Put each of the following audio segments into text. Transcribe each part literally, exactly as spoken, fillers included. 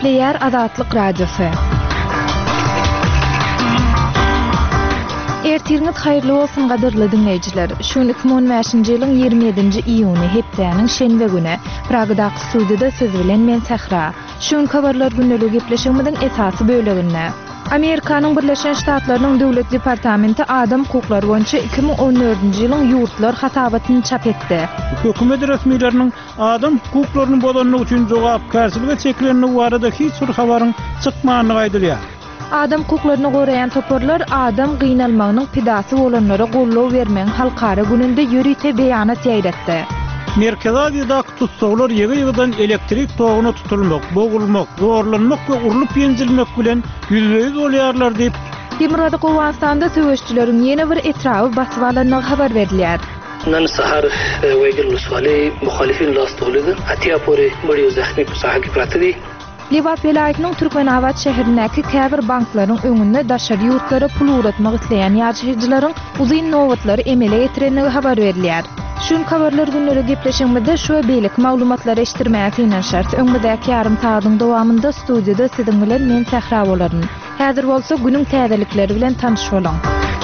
Eşitleyer Azatlyk Radiosu. Ertirňiz haýyrly bolsun gadyrly dinleýijiler. Şuň iki bin on beşinji ýylyň ýygrimi ýedinji iýuny hepdeniň şenbe güni Pragdaky studiýada söz bilen men Sahra. Şuň habarlar gündelik gepleşigimiziň esasy böleginde Amerikanyň Birleşen Ştatlarynyň Döwlet Departamenti adam hukuklary boýunça iki bin on dördünji ýylyň ýurtlar hatabatyny çap etdi. Hökümet resmiýetleriniň adam hukuklaryny bozanlygy üçin jogapkärçiligi çeklenigi barada hiç bir habaryň çykmagyny aýdylýar. Adam hukuklaryny goraýan toporlar adam gynalmagynyň pidasy bolanlara gollaw bermeň halkara gününde ýürite beýanat ýaýratdy. Merkezi Aziýadaky tutsaglar ýygy-ýygydan elektrik togyna tutulmak, bogulmak, zorlanmak we urulyp ýenzilmek bilen ýüzüňiz bolýarlar diýip Demirada Gowastanda söwüşçüleriň ýene bir etrawy basyp alanyny habar berdiler. नन सहार वेगल वाले मुखालिफिन लास्ट होलेद हत्या पूरे बड़ी जख्मी साहा की प्रातरी Livat vilayatynyň Türkmenawat şäherindäki käbir banklaryň öňünde daşary ýurtlara pul uratmak isleýän ýaşaýjylaryň uzyn nowatlary emele getirenligi habar berilýär. Şuň habarlar günleri gepleşigimizde şu beýlik maglumatlary eşitdirmäge inen şart. Öňündäki ýarym saýatyň dowamında studiýada siziň bilen men Sahra bolaryn. Häzir bolsa günüň täzelikleri bilen tanyş bolaň.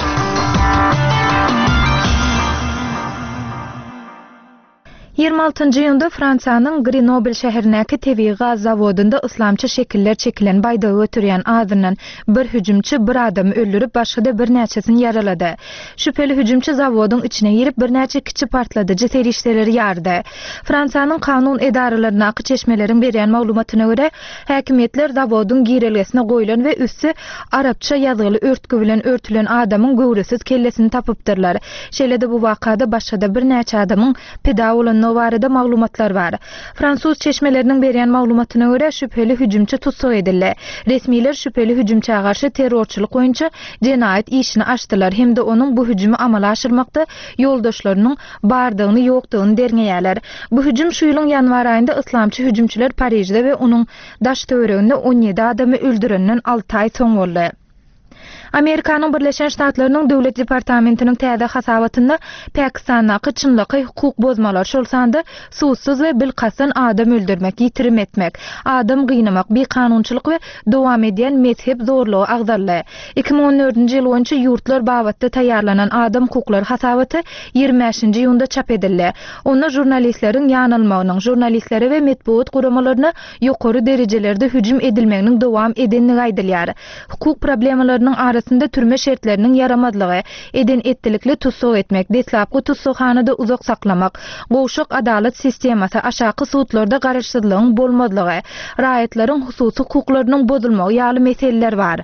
ýygrimi altynjy ýylda Fransiýanyň Grenoble şäherindäki tebii gaz zawodunda islamçy şekiller çekilen baýdagy götürýän adynyň bir hüjümçi bir adamy öldürip başga bir näçesini yaralady. Şüpheli hüjümçi zawodyň içine girip bir näçe kiçi partladyjy terişdeleri ýardy. Fransiýanyň kanun edaralaryna aky çeşmeleriň berýän maglumatyna görä, häkimetler zawodyň girelgesine goýulan we üstü arapça ýazyly örtgü bilen örtülen adamyň göwresiz kellesini tapypdyrlar. Şeýle-de bu wakada başga bir näçe adamyň peda bolan barada maglumatlar bar. Fransuz çeşmeleriniň berýän maglumatyna görä şüpheli hüjümçi tutsak edildi. Resmiler şüpheli hüjümçiä garşy terrorçylyk boýunça jenaýat işini açdylar hem de onuň bu hüjümi amala aşyrmakda ýoldaşlarynyň bardygyny ýokdugyny derňeýärler. Bu hüjüm şu ýylyň ýanwar aýynda islamçy hüjümçiler Parijde we onuň daş töwereginde on ýedi adamy öldürenden alty aý soň boldy. Amerikanyň Birleşen Ştatlarynyň Döwlet Departamentiniň täze hasabatynda Pakistandaky çynlyky hukuk bozmalar şolsanda suwsuz we bilkasdan adam öldürmek, ýitirim etmek, adam gynnamak, bekanunçylyk we dowam edýän mezhep zorlugy agdarly. iki bin on dördünji ýyl boýunça ýurtlar babatda taýýarlanan adam hukuklary hasabaty ýygrimi beşinji ýylda çap edildi. Onda jurnalistleriň ýanylmagynyň, jurnalistlere we medpuat guramalaryna ýokary derejelerde hüjüm edilmeginiň dowam edenligi aýdylýar. Hukuk problemalarynyň arasında türme şertlerinin yaramadlığı, eden ettilikli tutsak etmek, deslapky tutsakhanada uzak saklamak, goşuk adalet sistemasy aşağı suutlarda garaşsyzlygyň bolmadlygy, raýatlaryň hususy hukuklarynyň bozulmagy ýaly meseleler bar.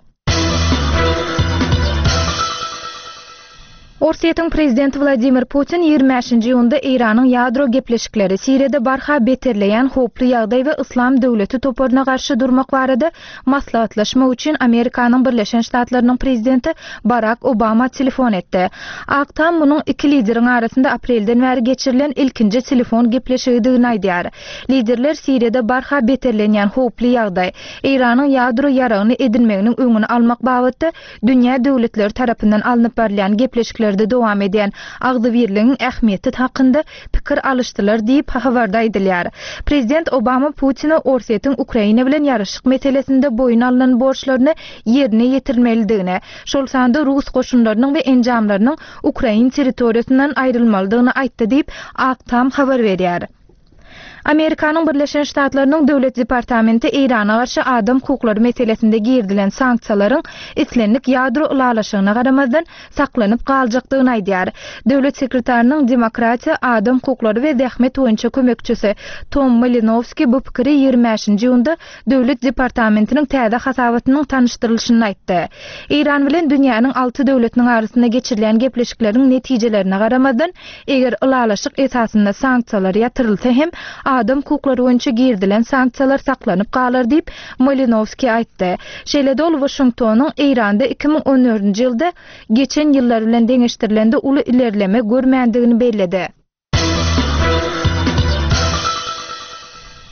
Orsiýetiň prezidenti Vladimir Putin ýygrimi beşinji ýylda Iranyň ýadro gepleşikleri Siriýede barha beterleýän hoply ýagdaý we islam döwleti toparyna garşy durmak barada maslahatlaşmak üçin Amerikanyň Birleşen Ştatlarynyň prezidenti Barack Obama telefon etdi. Aktam munyň iki lideriň arasynda aprelden bäri geçirilen ilkinji telefon gepleşigini aýdýar. Liderler Siriýede barha beterleýän hoply ýagdaý, Iranyň ýadro ýaragyny edilmeginiň öňüni almak babatda dünýä döwletleri tarapyndan alınıp berilýän gepleşikler dowam edýän agdybirligiň ähmiýeti hakynda pikir alışdylar diýip habarda aýdylýar. Prezident Obama Putin'e Orsiýetiň Ukraina bilen ýarşyk meselesinde boyun alynan borçlaryny ýerine ýetirmelidigine, şol sanda Rus goşunlarynyň we enjamlarynyň Ukraina territoriýasyndan aýrylmalydygyny aýtdy diýip Aktam habar berýär. Amerikanyň Birleşen Ştatlarynyň Döwlet Departamenti Irana garşy adam hukuklary meselesinde girdilen sanksiýalaryň islenlik ýadro ulalaşygyna garamazdan saklanyp galjakdygyny aýdýar. Döwlet sekretarıynyň demokratiýa, adam hukuklary we dähmet boýunça kömekçisi Tom Malinowski bu pikiri ýygrimi beşinji ýylda Döwlet Departamentiniň täze hasabatynyň tanışdyrylyşyny aýtdy. İran bilen dünýäniň alty döwletiniň arasynda geçirilen gepleşikleriň netijelerine garamazdan eger ulalaşyk esasynda sanksiýalar ýatyrylsa hem adam hukuklary boýunça girdilen sanksiýalar saklanyp galar diýip Malinowski aýtdy. Şeýle-de ol Washingtonyň Iranda iki bin on dördünji ýylda geçen ýyllar bilen deňeşdirilende uly ilerleme görmändigini bellädi.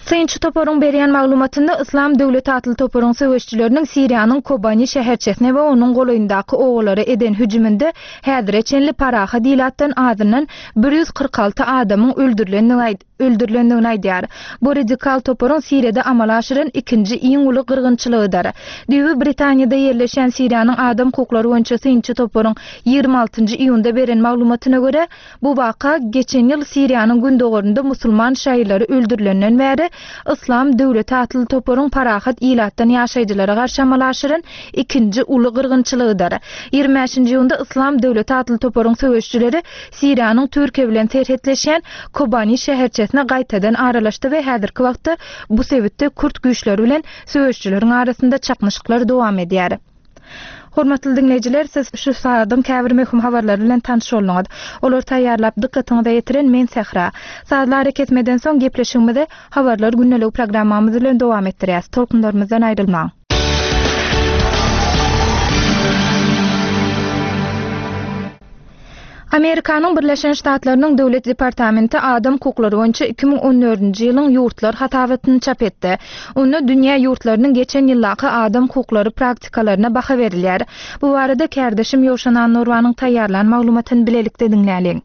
Sayınçı Toporun berýän maglumatynda Islam Döwleti atly toporun söwüşçüleriniň Siriýanyň Kobani şäherçesine we onuň golaýyndaky oglary eden hüjüminde hädireçenli paraha dilatdan adynyň bir yüz kırk altı adamyň öldürilendigini öldürilendigini aýdýar. Bu radikal toporun Siriýada amal aşyran ikinji iň uly gyrgynçylygydyr. Düýbi Britaniýada ýerleşen Siriýanyň adam hukuklary boýunça Sayınçy Toporun ýygrima altyncı iýunda beren maglumatyna görä, bu waka geçen ýyl Siriýanyň gündogorunda musulman şaýyrlary öldürilenden bäri Islam Döwleti atly toporun parahat ilatdan ýaşaýjylara garşy amal aşyran ikinji uly gyrgynçylygydyr. ýygrima beşinji iýunda Islam Döwleti atly toporun söwüşçüleri Siriýanyň Türkiýe bilen serhetleşen Kobani şäherçesine gaýtadan aralaşdy we häzirki wagtda bu sebäpde Kürt güýçleri bilen söwüşçüleriň arasynda çakmyşyklar dowam edýär. Hormatly dinleýijiler, siz şu saatdan käbir möhüm habarlar bilen tanış bolňyz. Olar taýýarlap dikkatiňizi ýetiren men Sehra. Saatlar ketmeden soň gepleşigimizde habarlar günnelik programmamyz bilen dowam etdirýäs. Tolkunlarymyzdan aýrylmaň. Amerikanyň Birleşen Ştatlarynyň Döwlet Departamenti adam hukuklary boýunça iki ming on dördünji ýylyň ýurtlar hatawatyny çap etdi. Onda dünýä ýurtlarynyň geçen ýyllaky adam hukuklary praktikalaryna baha berilýär. Bu barada kärdeşim Ýowşan Nurwanyň taýýarlan maglumatyny bilelikde dinläliň.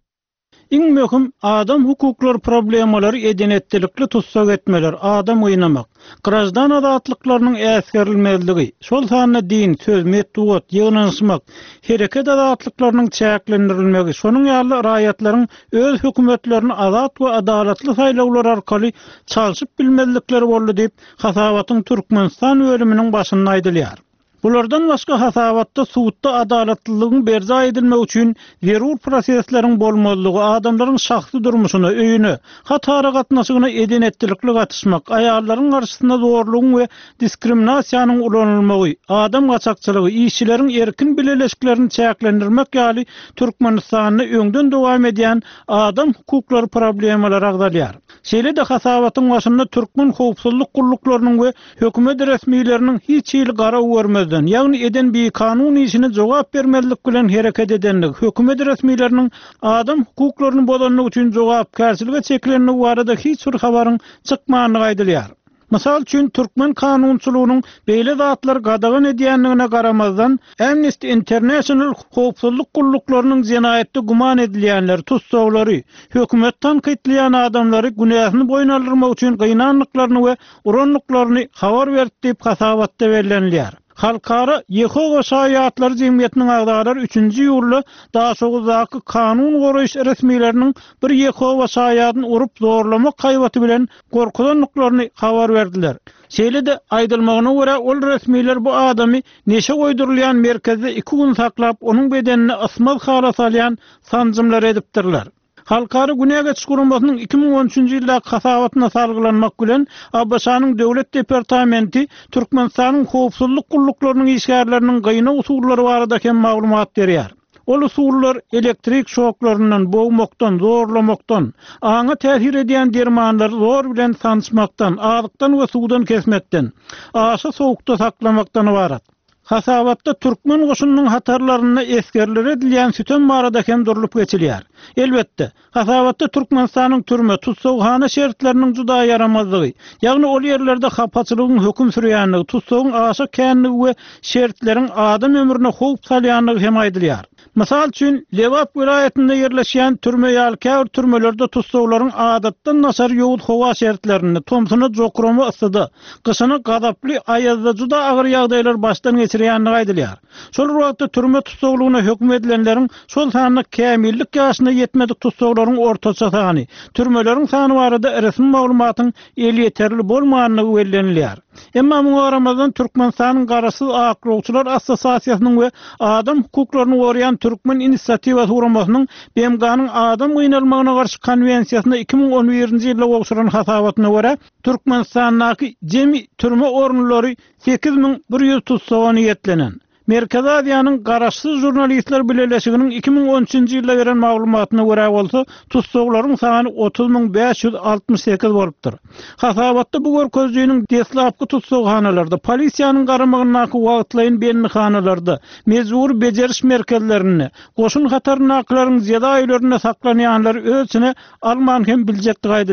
Iň möhüm adam hukuklary problemalary edenetlikli tutsak etmeler, adam oynamak, grajdan adatlyklarynyň äsgerilmezligi, şol sanyna din, söz, metod, ýygnaşmak, hereket adatlyklarynyň çäklendirilmegi, şonuň ýaly raýatlaryň öz hökümetlerini azat we adalatly saýlawlar arkaly çalyşyp bilmezlikleri boldy diýip Hasawatyň Türkmenistan bölüminiň başynda aýdylýar. Bulardan başga Hasawatda suwutda adalatlylygyň berza edilmegi üçin zerur prosesleriň bolmalygy, adamlaryň şahsy durmuşyna, öýüne, hatara gatnaşygyna edenetlikli gatnaşmak, aýallaryň garşysynda zorlugyň we diskriminasiýanyň ulanylmagy, adam gaçakçylygy, işçileriň erkin bileleşiklerini çäklendirmek ýaly Türkmenistanyny öňden dowam edýän adam hukuklary problemalary agdalýar. Şeýle-de Hasawatyň başynda türkmen howpsuzlyk gulluklarının we hökümet resmiýetleriniň hiç ýyl gara görmez, ýagny eden bir kanun işine jogap bermezlik bilen hereket edenlik, hökümet resmiýetleriniň adam hukuklaryny bozanlyk üçin jogapkärçiligi çeklenigi barada hiç bir habaryň çykmagyny aýdylýar. Mysal üçin Türkmen kanunçylygynyň beýle zatlar gadagan edýänligine garamazdan Amnesty International howpsuzlyk gulluklarının jenaýetde guman edilýänler tutsaglary, hökümet tanqidleýän adamlary günahyny boýun aldyrmak üçin gynanlyklaryny we uranlyklaryny habar berdi diýip Hasawatda bellenilýär. Halkara Yehova şaýatlary jemgyýetiniň agdarlary üçünji ýurly daşogyzdaky kanun goraýyş resmiýetleriniň bir Yehova şaýatyny urup zorlamak gaýbaty bilen gorkudanlyklaryny habar berdiler. Şeýle-de aýdylmagyna görä ol resmiýetler bu adamy neşe goýdurulýan merkezde iki gün saklap, onuň bedenini ysmaz hala salýan sanjymlar edipdirler. Halkara Güney Geçiş Guramasynyň iki ming on üçünji ýylda Hasawatyna salgylanmak bilen A B S-nyň Döwlet Departamenti Türkmenistanyň howpsuzlyk gulluklarynyň işgärleriniň gyna usullary barada hem maglumat berýär. Ol usullar elektrik şoklarından, boğmaktan, zorlamaktan, aňa täsir edýän dermanlary zor bilen sançmaktan, azykdan we suwdan kesmekden, aşy sowukda saklamakdan ibarat. Hasawatda Türkmen goşunynyň hatarlaryna eskerler edilýän sütön barada hem durulyp geçilýär. Elbetde, Hasawatda Türkmenistanyň türme, tutsawhana şertleriniň juda yaramazlygy, ýagny ol ýerlerde hapaçylygyň höküm sürýänligi, tutsawyň aşa känligi we şertleriň adam ömrüne howp salýanlygy hem aýdylýar. Mysal üçin Lewat vilayetinde yerleşen türme ýaly käbir türmelerde tutsawlaryň adatdan nasar ýowut howa şertlerini, tomsuny jokrama ısıdy, gyşyny gadaply aýazda juda agyr ýagdaýlar başdan geçirýänligi aýdylýar. Şol wagtda türme tutsawlygyna hökm edilenleriň şol sanyna kämillik ýaşyna ýetmedik tutsawlaryň ortaça sany, türmeleriň sany barada resmi maglumatyň eli ýeterli bolmaganlygy bellenilýär. Emma muňa garamazdan Türkmenistanyň Garasyz Aklawçylar Assosiasiýasynyň we adam hukuklaryny goraýan Türkmen inisiatiwasy guramasynyň B M G-nyň adam gynalmagyna garşy konwensiýasyna iki ming on birinji ýylda gowşuran hasabatyna görä Türkmenistandaky jemi türme orunlary sekiz ming bir ýüz tutsawa niýetlenen. Merkez Aziýanyň Garaşsyz jurnalistler bileleşiginiň iki ming on üçünji ýylda beren maglumatyna görä bolsa, tutsawlaryň sany otuz ming beş ýüz altymyş sekiz bolupdyr. Hasabatda bu görkezjüýüniň deslapky tutsawhanalarda, polisiýanyň garamagynaky wagtlaýyn benhanalarda, mezur bejeriş merkezlerini, goşun hatarnaklaryň zeda ýerlerinde saklanýanlar özüne alman hem biljekdi gaýdylýar.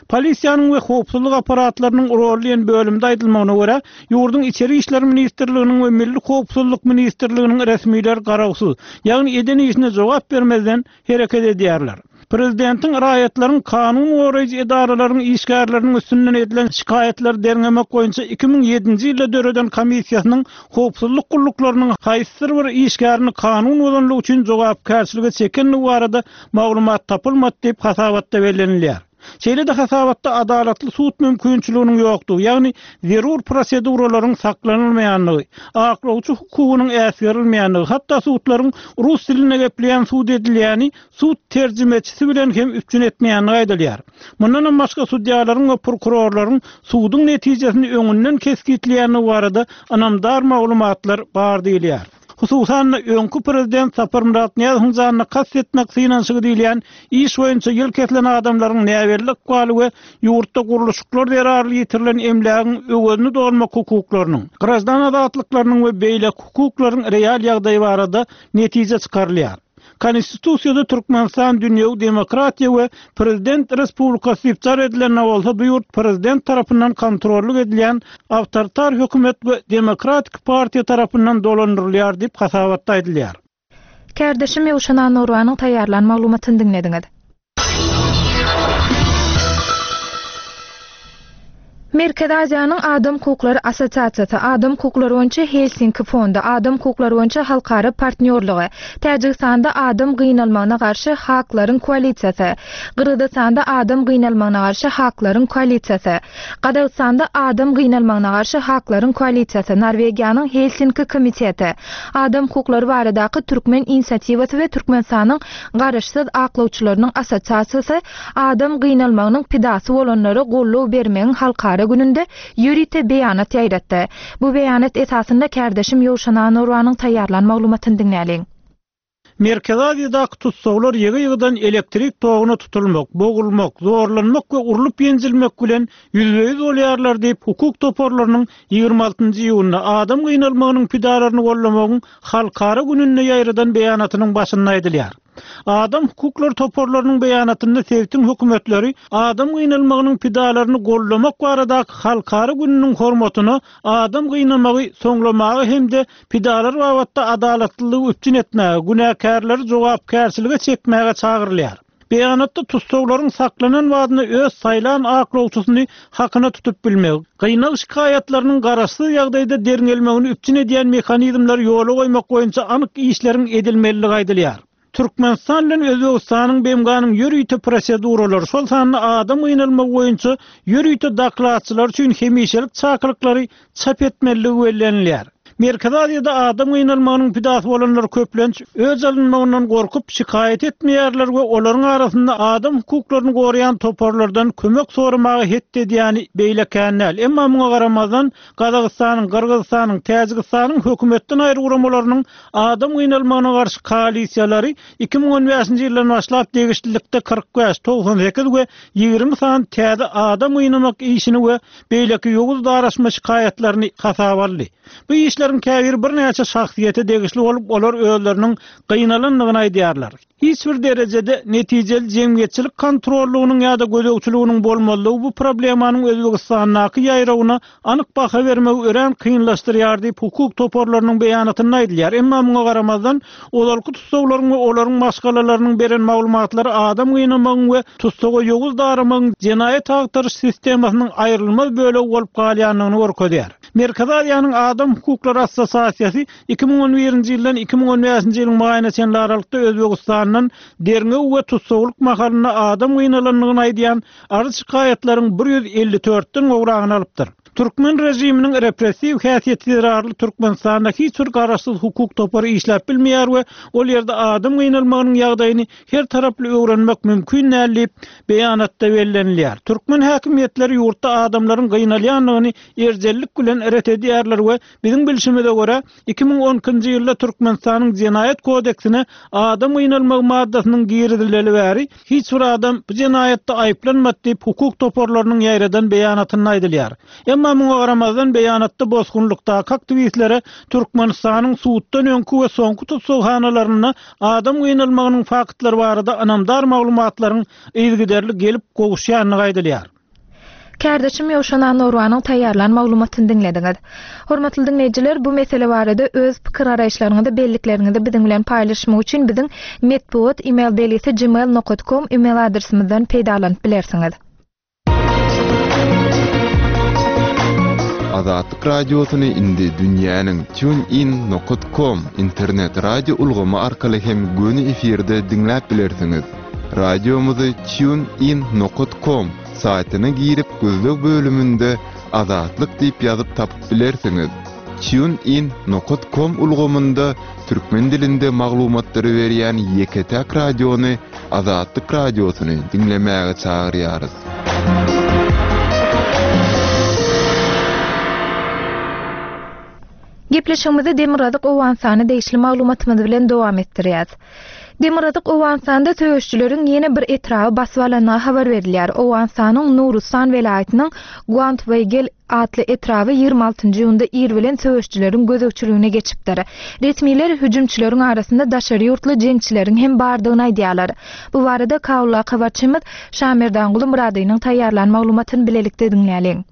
Polisiýanyň we howpsuzlyk aparatlarynyň rolleýän bölümde aýdylmagyna görä, ýurdun içeri işler ministrliginiň we Milli Howpsuzlyk ministrliginiň resmiýler garawsy, ýagny eden işine jogap bermezden hereket edýärler. Prezidentiň raýatlaryň kanun goraýjy edaralaryň işgärleriniň üstünden edilen şikayetler derňemek boýunça iki bin ýedinji ýylda döreden komissiýasynyň howpsuzlyk gulluklarının haýsyr bir işgärini kanun bolanlygy üçin jogapkärçiligi çekenligi barada maglumat tapylmady diýip hasabatda berilýär. Şeýle de hasabatda adalatly suut mümkinçiliginiň ýokdugy, ýagny zerur proseduralaryň saklanylmaýanlygy, aklawçy hukugynyň äsgerilmeýänligi, hatda suutlaryň rus diline gepleýän suut edilýäni suut terjimechisi bilen hem üstün etmeýänligi aýdylýar. Mundan başga судьяларың we prokurorlaryň suudun netijesini öňünden keskitlýäni barada anamdar maglumatlar bar diýilýär. Hususan öňkü prezident Saparmurat Niýazowyň janyny kastetmek synanşygy diýilýän iş boýunça ýyl kesilen adamlaryň näwerlik galy we ýurtda guruluşyklar derarly ýitirilen emlägiň öwünü dolmak hukuklarynyň, grajdan adatlyklarynyň we beýlek hukuklaryň real ýagdaýy barada netije çykarylýar. Konstitusiýada Türkmenistan dünýäwi demokratiýa we prezident respublikasy iptar edilen bolsa, bu ýurt prezident tarapyndan kontrolly edilýän awtoritar hökümet we demokratik partiýa tarapyndan dolandyrylýar diýip hasabatda aýdylýar. Kärdeşim Ýowşana Nurwanyň taýýarlan maglumatyny dinlediňiz. Merkez Aziýanyň Adam Hukukları Assosiasiýasy Adam Hukukları boýunça Helsinki fondu Adam Hukukları boýunça halkara partnerligi, Täjikistanda adam gynalmagyna garşy haklaryň koalisiýasy, Gyrgyzstanda adam gynalmagyna garşy haklaryň koalisiýasy, Gazakstanda adam gynalmagyna garşy haklaryň koalisiýasy, Norwegiýanyň Helsinki komiteti, Adam hukukları baradaky Türkmen inisiatiwasy we Türkmenistanyň garaşsyz aklawçylarynyň assosiasiýasy adam gynalmagynyň pidasy bolanlary gollaw bermegiň halkara gününde ýürite beýanat ýaýratdy. Bu beýanat esasında kärdeşim Ýowşana Nurwanyň taýýarlan maglumatyny dinläliň. Merkez Aziýadaky tutsaglar ýygy-ýygydan elektrik togyna tutulmak, bogulmak, zorlanmak we urulyp ýenjilmek bilen ýüzbeýiz bolýarlar diýip hukuk toporlarynyň ýygrima altynjy ýylyna adam gynalmagynyň pidalaryny gollamagyň halkara gününe ýaýradan beýanatynyň başynda aýdylýar. Adam hukuklar toporlarynyň beýanatynda Sewtin hökümetleri adam gynalmagynyň pidalaryny gollamak baradaky halkara gününiň hormatyny adam gynalmagy soňlamagy hemde pidalar wagtda adalatlylygy üçin etmäge, günäkärleri jogapkärçilige çekmäge çagyrylýar. Beýanatda tutsaglaryň saklanan wadyny öz saýlan aklawçysyny hakyna tutup bilmek, gynal şikayetleriniň garaşsyz ýagdaýda derňelmegini üçin edýän mehanizmler ýola goýmak boýunça anyk işleriň edilmeligi aýdylýar. Türkmenistan bilen Özbegistanyň bemganyň ýürüýte proseduralary şol sanly adam gynalmagy boýunça ýürüýte daklatçylar üçin hemişelik çakylyklary çap etmeligi bellenilýär. Merkez Aziýada adam gynalmagynyň pidasy bolanlar köplenç öz alynmagyndan gorkup şikayet etmeýärler we olaryň arasynda adam hukuklaryny goraýan toporlardan kömek soramagy hetdedýäni beýlekänler. Emma muňa garamazdan Gazakstanyň, Gyrgyzstanyň, Täjikistanyň hökümetden aýrylmalarynyň adam gynalmagyna garşy koalisiýalary iki bin on beşinji ýyldan başlap degişlilikde kırk beş, doksan sekiz we ýygrimi san täze adam gynalmak işini we beýleki ýoguz daraşma şikayetlerini hasabaldy. Bu işlerin käbir bir näçe şahsiýete degişli bolup, olar özleriniň gynalanygyny aýdýarlar. Hiç bir derejede netijeli jemgyýetçilik kontrollugynyň ýa-da gözegçiliginiň bolmalygy bu problemanyň Özbegistanyňky ýaýragyna anyk baha bermegi ören kynlaşdyrýar diýip hukuk toporlarynyň beýanatyny aýdylýar. Emma muňa garamazdan olarky tutsaglaryň we olaryň maşgalalarynyň beren maglumatlary adam gynalmagyň we tutsaga ýoguz daramagyň jenaýet agtarış sistemasynyň aýrylmaz bölegi bolup galýanlygyny görkezýär. Merkez Aziýanyň Adam Hukukları Assosiasiýasy iki bin on birinji ýyldan iki bin on beşinji ýylyň maýynaçyny aralykda Özbegistanyň derňe we tutsaglyk mahalyna adam gynalanygyny aýdýan arz şikayetleriň bir ýüz elli dörtden gowragyny alypdyr. Türkmen rejiminiň repressiw häsiýetleri arly Türkmenistanda hiç bir garaşsyz hukuk topary işläp bilmeýär we ol ýerde adam gynalmagynyň ýagdaýyny her taraply öwrenmek mümkin näli beýanatda bellenilýär. Türkmen häkimiýetleri ýurtda adamlaryň gynalýanlygyny erjellik bilen eret edýärler we biziň bilişimizde görä iki bin onunçy ýylda Türkmenistanyň Jenaýet kodeksine adam gynalmagy maddasynyň giridileli bäri hiç bir adam bu jenaýetde aýplanmady diýip hukuk toporlarynyň ýaýradan beýanatyny aýdylýar. Emma muňa garamazdan beýanatda bozgunlukdaky aktivistlere Türkmenistanyň suwutdan öňkü we soňky tutsulhanalarına adam gynalmagynyň faktlary barada anamdar maglumatlaryň ýygyderli gelip gowuşýanyny gaýdalýar. Kärdeşim Ýowşan Norwanyň taýýarlan maglumatyny dinlediňiz. Hormatly dinleýijiler, bu mesele barada öz pikir araýşlaryňyzy, belliklerinizi biziň bilen paýlaşmak üçin biziň Medpod email delisi gmail nokta com email adresimizden peýdalanyp bilersiňiz. Azatlyk radiosyny indi dünýäniň TuneIn nokta com internet radio ulgamy arkaly hem göni efirde dinläp bilersiňiz. Radiomuzy TuneIn nokta com saytyna girip gözlük bölümünde Azatlyk diýip ýazyp tapyp bilersiňiz. TuneIn nokta com ulgamynda türkmen dilinde maglumatlary berýän Ýeketäk radiony Azatlyk radiosyny dinlemäge çagyrýarys. Gepleşigimizi Demirazyk Owansany değişli maglumatymyz bilen dowam etdirýäs. Demirazyk Owansanda töweşçileriň ýene bir etraby baswalanyna habar berilýär. Owansanyň Nurustan welaýatynyň Guantweygel atly etraby ýygrima altynjy ýylda ir bilen töweşçileriň gözegçiligine geçipdir. Resmiler hüjümçileriň arasynda daşary ýurtly jeňçileriň hem bardygyny aýdýarlar. Bu barada Kawla habarçymyz Şamerdanguly Muradynyň taýýarlan maglumatyny bilelikde dinleýäliň.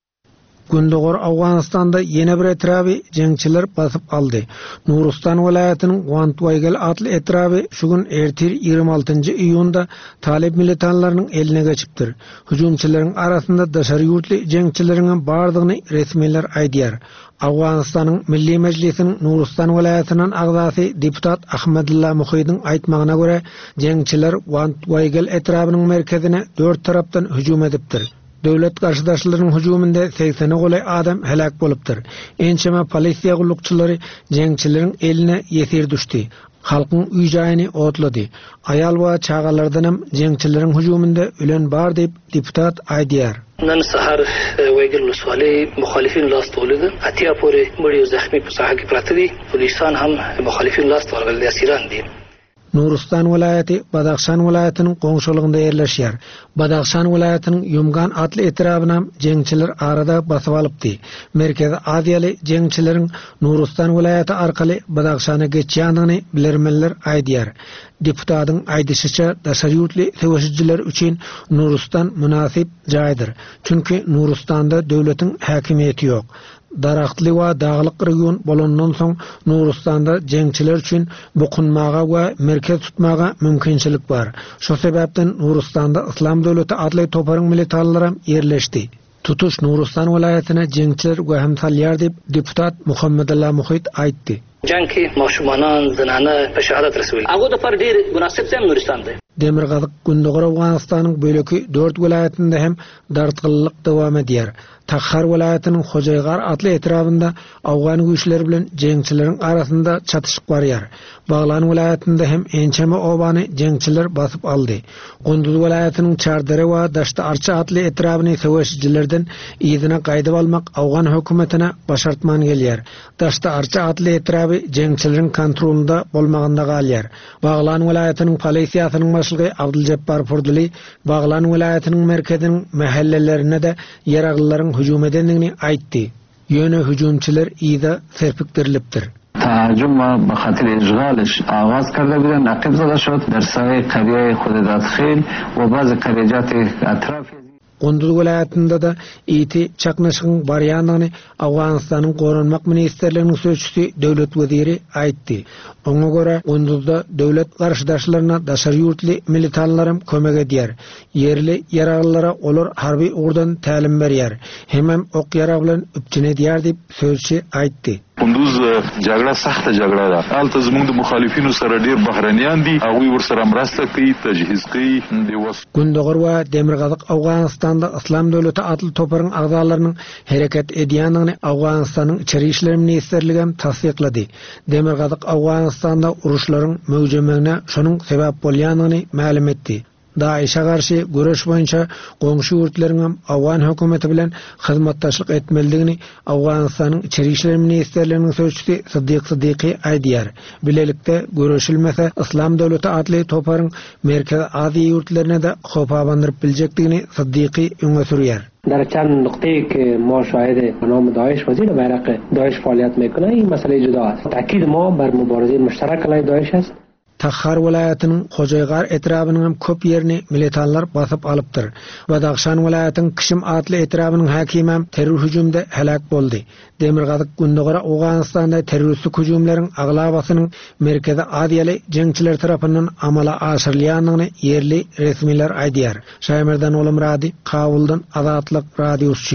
Gündogor Awganistanda ýene bir etraby jeňçiler basyp aldy. Nurustan welaýatynyň Guantweygel atly etraby şu gün ertir ýygrima altynjy iýunda talep militanlarynyň eline geçipdir. Hüjümçileriň arasynda daşary ýurtly jeňçileriň bardygyny resmiler aýdýar. Awganistanyň Milli Mejlisiniň Nurustan welaýatynyň agzasy deputat Ahmedulla Muhydyň aýtmagyna görä, jeňçiler Guantweygel etrabynyň merkezine dört tarapdan hüjüm edipdir. Döwlet garşydaşlarynyň hüjüminde seksene golay adam helak bolupdyr. Ençeme polisiýa gullukçylary jeňçileriň eline ýetir düşdi. Halkyň üýjaýyny otlady. Aýal we çagalardan hem jeňçileriň hüjüminde ölen bar diýip deputat aýdýar. نن سحر ویګل ولسوالۍ مخالفین لاس تولید اتیا پورې مړي زخمی په ساحه کې پراته دي. پولیسان هم مخالفین لاس ورغلي دي، اسیران دي. Nurustan welaýaty Badaxşan welaýatynyň goňşulygynda ýerleşýär. Badaxşan welaýatynyň Yumgan atly etrabyna jeňçiler arada basyp alypdy. Merkezi Aziýaly jeňçileriň Nurustan welaýaty arkaly Badaxşana geçýändigini bilermenler aýdýar. Deputatyň aýdyşyça daşary ýurtly töweşçiler üçin Nurustan münasip jaýdyr. Çünki Nurustanda döwletiň häkimiýeti ýok. Darakly we daglyk region bolandan soň Nurustanda jeňçiler üçin bukunmaga we merkez tutmaga mümkinçilik bar. Şo sebäpden Nurustanda Islam döwleti adly toparyň militanlary ýerleşdi. Tutuş Nurustan welaýatyna jeňçiler we hemsalýar diýip deputat Muhammedulla Muhyt aýtdy. Janki maşumanan, zanana pe şehadat resul. Ago da par dir münasip tem Nuristan'da. Demirgazyk Gündogor Awganistanyň böleki dört welaýatynda hem dartgyllyk dowam edýär. Takhar welaýatynyň Hojaýgar atly etrabynda Awgan güýçleri bilen jeňçileriň arasynda çatyşyk barýar. Baglan welaýatynda hem ençeme obany jeňçiler basyp aldy. Gündüz welaýatynyň Çardere we Daşty Arça atly etrabyny töweşçilerden ýygyna gaýdyp almak Awgan hökümetine başartman gelýär. Daşty Arça atly etraby jeňçileriň kontrolunda bolmaganda galýar. Baglan welaýatynyň polisiýasynyň başlygy Abduljappar Furduli Baglan welaýatynyň merkeziniň mahallelerine de ýaraglylaryň hüjüm edendigini aýtdy. Ýöne hüjümçiler ýa-da serpikdirilipdir. تهاجم و به خاطر اشغالش آغاز کرده بودن، عقب زده شد در سایه قریه خودداد خیل و بعض قریجات اطراف. Gündüz welaýatynda da ýeti çaknaşygyň barýandygyny Awganistanyň Gorunmak ministrliginiň sözçüsi döwlet weziri aýtdy. Oňa görä Gündüzde döwlet garşydaşlaryna daşary ýurtly militanlarym kömek edýär. Yerli ýaraglylara olar harby urdan tälim berýär. Hemem ok ýarag bilen üpçün edýär diýip sözçü aýtdy. Gündüz جګړه سخت جګړه ده. البته زموږ د مخالفینو سره ډیر بهرنیان دي، هغوی ورسره مرسته کوي، تجهیز کوي. Gündogor we Demirgazyk Awganistanda Islam döwleti atly toparyň agzalarynyň hereket edýändigini Awganistanyň içeri işler ministrligi hem tasdiklady. Demirgazyk Awganistanda uruşlaryň möwjemegine şonuň sebäp bolýandygyny ma'lum etdi. Daişe karşı görüş boyunça goňşy ýurtlaryň Awgan hökümeti bilen hyzmatdaşlyk etmelidigini Awganystanyň içeri işler ministrliginiň sözçüsi Siddiq Siddiqi aýdýar. Bilelikde görüşilmese Islam döwleti adly toparyň Merkez Aziýa ýurtlaryna da hopa bandyryp biljekdigini Siddiqi öňe sürýär. در چند نقطه‌ای که ما شاهد نام داعش وزیر بیرق داعش فعالیت میکنه این مسئله جدا است. تاکید ما بر مبارزه مشترک علیه داعش است. Takhar vilayatynyň Hojaýgar etrabynyň hem köp ýerini militanlar basyp alypdyr. Badaxşan vilayatynyň Kişim adly etrabynyň hakimi hem terror hüjümde helak boldy. Demirgazyk gündegara Awganystanda terroristlik hüjümleriň aglabasynyň Merkezi Aziýaly jeňçiler tarapyndan amala aşyrylýanyny yerli resmiler aýdýar. Şaýmerden Olam Radi, Kabuldan Azatlyk radiosu.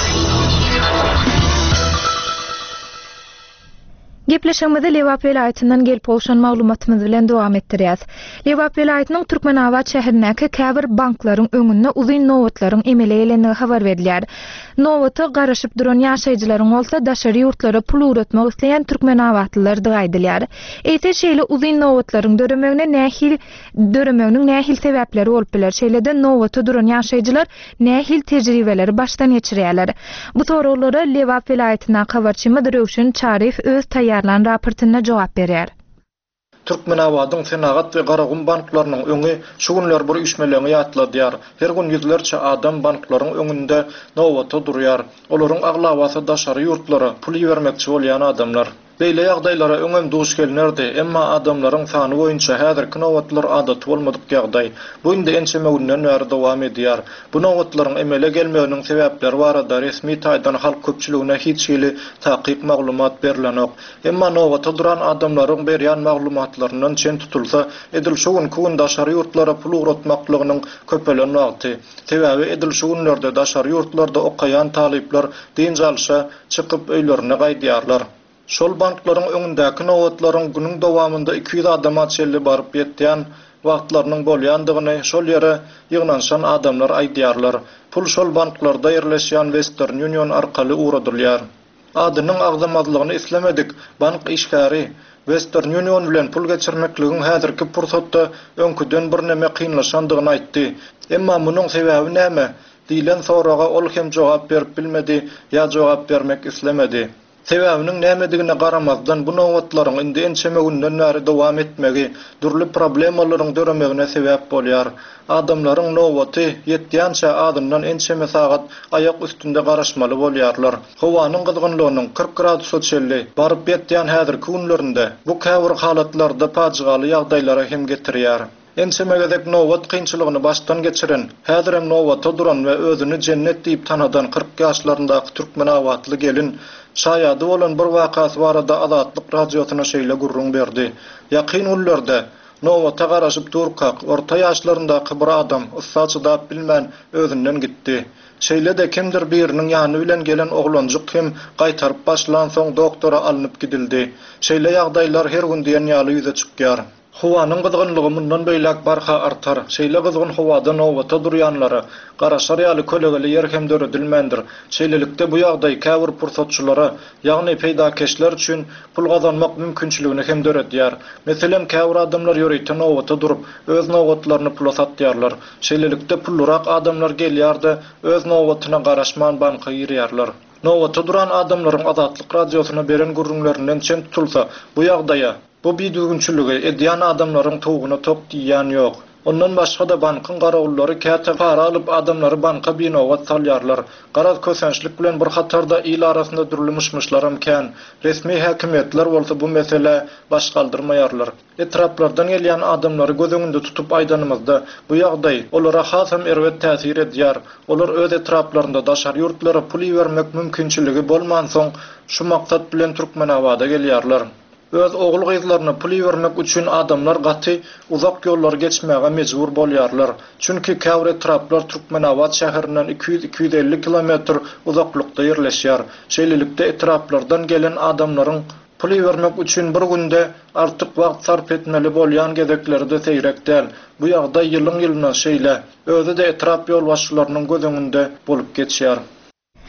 Gepleşmede Lewap vilayatyndan gelip bolşan maglumatymyz bilen dowam etdirýäs. Lewap vilayatynyň Türkmenawat şäherindäki käbir banklaryň öňünde uzyn nowatlaryň emele elenigi habar berilýär. Nowata garaşyp duran ýaşaýjylaryň bolsa daşary ýurtlara pul uratmak isleýän Türkmenawatlylar diýilýär. Eýse şeýle uzyn nowatlaryň döremegine nähil döremeginiň nähil sebäpleri bolup biler. Şeýlede nowata duran ýaşaýjylar nähil tejribeleri başdan geçirýärler. Bu soralara Lewap vilayatyna habarçymyz Röwşen Çarif öz taýýarlan raportyna jogap berýär. Türkmenawatyň Senagat we Garagum banklarynyň öňü şu günler bir üçmeleňe ýatladýar. Her gün ýüzlerçe adam banklaryň öňünde nowata durýar. Olaryň aglabasy daşary ýurtlara pul bermekçi bolýan adamlar. Beýle ýagdaýlara öňem duş gelnerdi, emma adamlaryň sany boýunça häzirki nowatlar adaty bolmadyk ýagdaý. Bu indi ençeme günden bäri dowam edýär. Bu nowatlaryň emele gelmeginiň sebäpleri barada resmi taýdan halk köpçüligine hiç şeýle takyp maglumat berilenok. Emma nowata duran adamlaryň berýän maglumatlarynyň çen tutulsa, edil şu gün kun daşary ýurtlara pul uratmaklygynyň köpelen wagty. Sebäbi edil şu günlerde daşary ýurtlarda okaýan talyplar diň jalşa çykyp öýlerine gaýdýarlar. Şol banklaryň öňündäki nowatlaryň günüň dowamında iki yüz adama çelli baryp ýetýän wagtlarynyň bolýandygyny şol ýere ýygnanşan adamlar aýdýarlar. Pul şol banklarda ýerleşýän Western Union arkaly uradylýar. Adynyň agzamazlygyny islemedik. Bank işgäri Western Union bilen pul geçirmekligiň häzirki pursatda öňküden bir näme kynlaşandygyny aýtdy. Emma munyň sebäbi näme? Diýilen soraga ol hem jogap berip bilmedi ýa jogap bermek islemedi. Sebäbiniň nämedigine garamazdan bu nowatlaryň indi ençeme günden bäri dowam etmegi durly problemalaryň döremegine sebäp bolýar. Adamlaryň nowaty ýetýänçe adyndan ençeme sagat ayak üstünde garaşmaly bolýarlar. Howanyň gyzgynlygynyň kırk gradusy çelli baryp ýetýän häzirki günlerinde bu käwir halatlarda pajygaly ýagdaýlara hem getirýär. Ensemegedek nowat kynçylygyny başdan geçiren, häzir hem nowata duran we özüni cennet diýip tanadan kırk ýaşlaryndaky Türkmenawatly gelin şaýady bolan bir wakas barada Azatlyk radiosyna şeýle gurrun berdi. Ýakyn ullerde nowata garaşyp durkak orta ýaşlaryndaky bir adam yssaçyda bilmän özünden gitdi. Şeýle de kimdir biriniň ýany bilen gelen oglanjyk hem gaýtaryp başlan soň doktora alınıp gidildi. Şeýle ýagdaýlar her gün diýen ýaly ýüze çykýar. Howanyň gyzgynlygy mundan beýlek barha artar. Şeýle gyzgyn howada nowata durýanlara garaşar ýaly kölegeli ýer hem döredilmendir. Şeýlelikde bu ýagdaý käwir pursatçylara, ýagny peýdakeşler üçin pul gazanmak mümkinçiligini hem döredýär. Meselem käwir adamlar ýöreýän nowata durup öz nowatlaryny pula satýarlar. Şeýlelikde pullurak adamlar gelýärde öz nowatyna garaşman banka ýerýärler. Nowata duran adamlaryň Azatlyk radiosyna beren gurrunlarynyň çen tutulsa bu ýagdaýa bu biýdügünçüligi edýän adamlaryň toguna tok diýýän ýok. Ondan başga da bankyň garagullary käte para alyp adamlary banka binowat salýarlar. Garaz kösençlik bilen bir hatarda il arasynda dürlümüşmişler imkan. Resmi häkimetler bolsa bu mesele baş galdyrmaýarlar. Etraplardan gelýän adamlary göz öňünde tutup aýdanymyzda bu ýagdaý olara hasam erwet täsir edýär. Olar öz etraplarynda daşary ýurtlara pul bermek mümkinçiligi bolman soň şu maksat bilen Türkmenawada gelýärler. Öz oğul gyzlaryna pul bermek üçin adamlar gaty uzak ýollar geçmäge mejbur bolýarlar. Çünki käwir etraplar Türkmenawat şäherinden iki yüz iki yüz elli kilometr uzaklykda ýerleşýär. Şeýlelikde etraplardan gelen adamlaryň pul bermek üçin bir günde artyk wagt sarp etmeli bolýan gezekleri de seýrek däl. Bu ýagdaý ýylyň ýylyna şeýle özü de etrap ýol başçylarynyň göz öňünde bolup geçýär.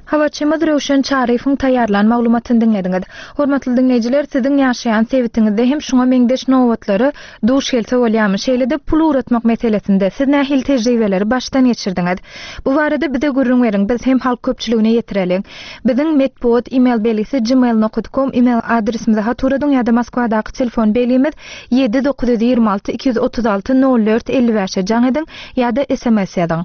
Hawaçymyz Röwşen Çaryfyň taýýarlan maglumatyny dinlediňiz. Hormatly dinleýijiler, siziň ýaşaýan sewitingizde hem şoňa meňdeş nowatlary duş gelse bolýarmy? Şeýlede pul uratmak meselesinde siz nähil tejribeleri başdan geçirdiňiz? Bu barada bize gurrun beriň, biz hem halk köpçüligine ýetirelim. Biziň medpod email belgisi gmail nokta com email adresimizde haturadyň ýa-da Moskwadaky telefon belgimiz yedi dokuz yüz ýygrima alty iki yüz otuz alty nol dört elli beş jaň ediň ýa-da S M S ýazyň.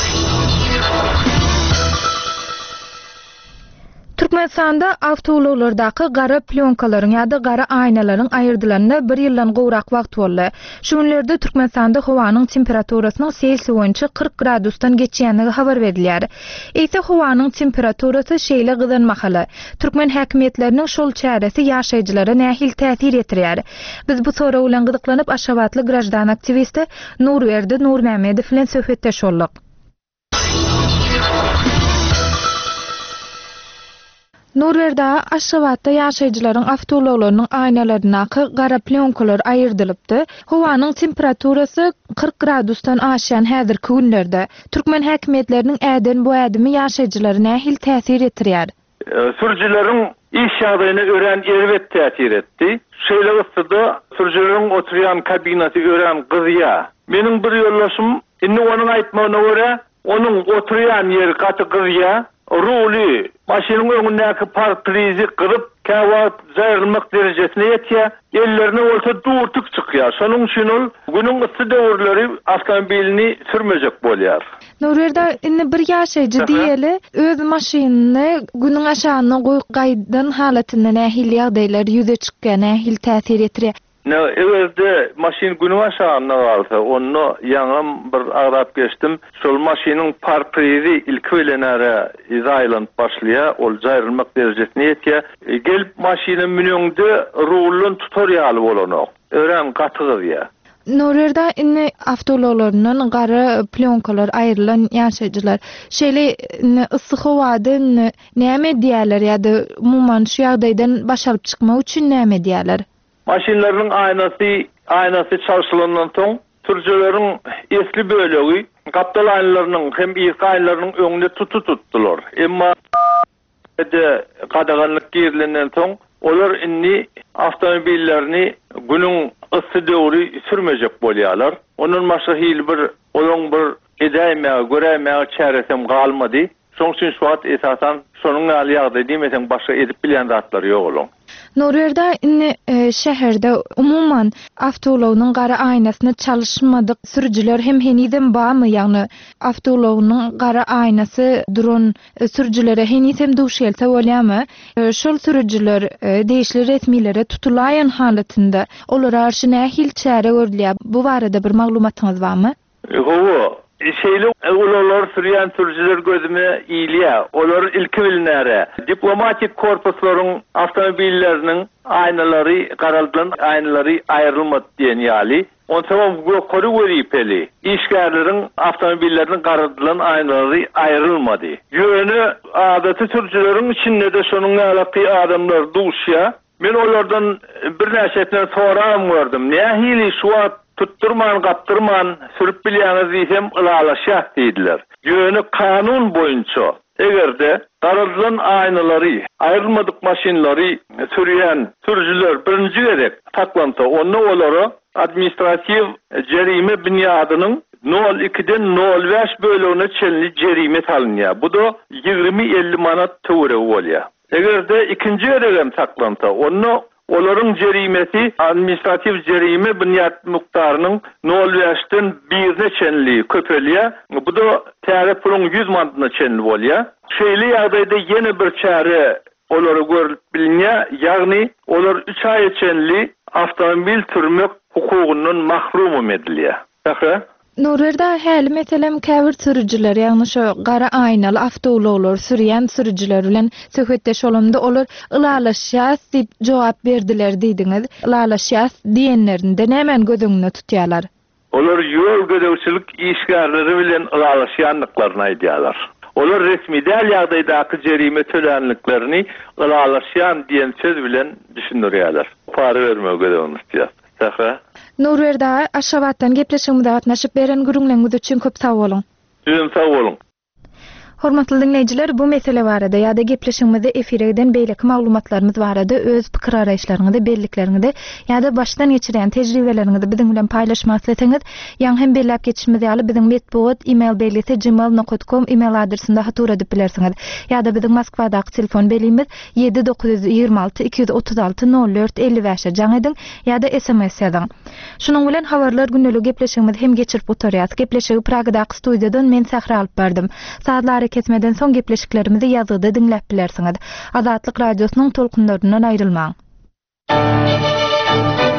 Türkmenistanda awtologlardaky gara plonkalaryň ýa-da gara aýnalaryň aýyrdylaryna bir ýyldan gowrak wagt boldy. Şu günlerde Türkmenistanda howanyň temperaturasynyn Selsius boýunça kırk gradusdan geçýänligi habar berilýär. Eýse howanyň temperaturasy şeýle gyzanmahaly. Türkmen häkimetleriniň şol çäresi ýaşaýjylara nähil täsir etdirýär. Biz bu soraw bilen gyzyklanyp Aşgabatly grajdan aktivisti Nurwerdi Nurmämedow bilen söhbetdeş boldyk. Nurwerda Aşgabatda ýaşaýjylaryň awtologlarynyň aýnalarynaky gara plonkalar aýyrdylypdy. Howanyň temperaturasy kırk gradusdan aşan häzirki günlerde Türkmen häkimetleriniň äden bu ädimi ýaşaýjylara nähil täsir etdirýär? Sürücülerin iş ýagdaýyna ören elbet täsir etdi. Şeýle wagtda sürücülerin oturýan kabinasy ören gyzýa. Meniň bir ýoldaşym, indi onuň aýtmagyna görä, onuň oturýan ýeri gaty gyzýa. Ruli, maşinın önündeki park prizi kırıp, kava zayırılmak derecesine yetiyor. Ellerine olsa durtuk çıkıyor. Sonun için ol, günün ısı dövrleri avtomobilini sürmeyecek bolýar. Nurwerda, indi bir ýaşaýjy diýeli, öz maşynyny günün aşagyna goýup gaýdan halatyna nähil ýagdaýlar ýüze çykýan, nähil täsir etdirýär. Ne evde maşin günü aşağına kaldı. Onu yanım bir arap geçtim. Şol maşinin parprizi ilk ölenere izaylan başlaya. Ol jayrılmak derecesine yetiyor. E, gelip maşinin münüňde rulun tutorialı bolany. Ören gatygy ya. Nurwerda inni awtologlarynyň gara plonkalar aýrylan ýaşaýjylar şeýle ysy howada näme diýerler ýa-da umuman şu ýagdaýdan başaryp çykmak üçin näme diýerler? Maşinlerin aynası aynası çalışılandan soň sürücülerin esli bölegi kaptal aynalarının hem ilk aynalarının öňünde tutu tutdular. Emma de qadaganlyk girilenden soň olar inni avtomobillerini günün ısy döwri sürmejek bolýarlar. Onun başga hil bir olaň bir edäýme, göräme çäresem galmady. Şoň üçin şuat esasan şonuň ýaly ýagdaý diýmesem başga edip bilen zatlar ýok olaň. Nurwerda inni e, şäherde umuman awtologynyň gara aýnasyny çalışmadyk sürüjüler hem henizem barmy? Ýagny awtologynyň gara aýnasy duran e, sürüjülere henizem duş gelse bolýarmy? E, şol sürüjüler e, deýişli resmilere tutulaýan halatynda olara arşy nähil çäre görülýär? Bu barada bir maglumatyňyz barmy? Howo Şeyli olar sürýän sürüjüler gözüme iyiliyor. Olar ilki bilinäre. Diplomatik korpuslaryň avtomobilleriniň aýnalary garaldylan aýnalary aýrylmady diýen ýaly. On sebäp goýry görýpeli. İşgärleriň avtomobilleriniň garaldylan aýnalary aýrylmady. Ýöne adaty sürüjüleriň içinde de şonuň ýaly adamlar duşýa. Men olardan bir näçetden soram gördüm. Nähili şu tutturman, kaptırman, sürüp bilýäňiz diýsem ılalaşýar diýdiler. Ýöne kanun boýunça egerde garaldylan aýnalary, aýrylmadyk maşinlary sürýän sürüjüler birinji gerek taklanta, onu olara administrativ jerime binýadynyň nol ikiden nol beş bölügine çenli jerime salynýar. Bu da ýygrimi elli manat töwre bolýar. Egerde ikinji gerek taklanta, onu Olaryň jerimesi administrativ jerime bünyat mukdarynyň nol beşden birine çenli köpelýär. Bu da täze puluň yüz manatna çenli bolýar. Şeýle ýagdaýda ýene bir çäre olary görüp bilinýär, ýagny olar üç ay çenli avtomobil sürmek hukugundan mahrum edilýär. Täze Nurwerda häli meselem käbir sürüjüler, ýagny şo gara aýnaly awtologlar sürýän sürüjüler bilen söhbetdeş bolanda olar ılalaşýas diýip jogap berdiler diýdiňiz. Ilalaşýas diýenlerinde nämen gözüňde tutýarlar? Olar ýol gödäwçilik işgärleri bilen ılalaşýanlyklaryny aýdýarlar. Olar resmi däl ýagdaýdaky jerime tölenliklerini ılalaşýan diýen söz bilen düşünýärler. Para bermek gödäwini tutýar. Täze Nurwerda Aşgabatdan gepleşigimizde gatnaşyp beren gürüňleriniz üçin köp sag bolun. Sizem sag bolun. Hormatly dinleyijiler, bu mesele barada ýa-da gepleşigimizde efirden beýleki maglumatlarymyz barada öz pikir araýşlaryňyzda, bellikleriňizde ýa-da başdan geçiren tejribeleriňizde biziň bilen paýlaşmak isteseňiz, ýa-da hem belläp geçişimiz ýaly biziň metbuat e-mail beýleki gmail nokta com e-mail adresinde hatura edip bilersiňiz. Ýa-da biziň Moskwadaky telefon belimiz yedi dokuz yüz ýygrima alty iki yüz otuz alty nol dört elli beş jaň ediň ýa-da S M S ýazyň. Şunuň bilen habarlar günnelik gepleşigimiz hem geçirip oturýar. Gepleşigi Pragadaky studiýadan men Sahra alyp berdim. Saatlar kesmeden son gepleşiklerimizi ýazyda dinläp bilersiňiz. Azatlyk radiosynyň tolkunlarynyň aýrylmaň.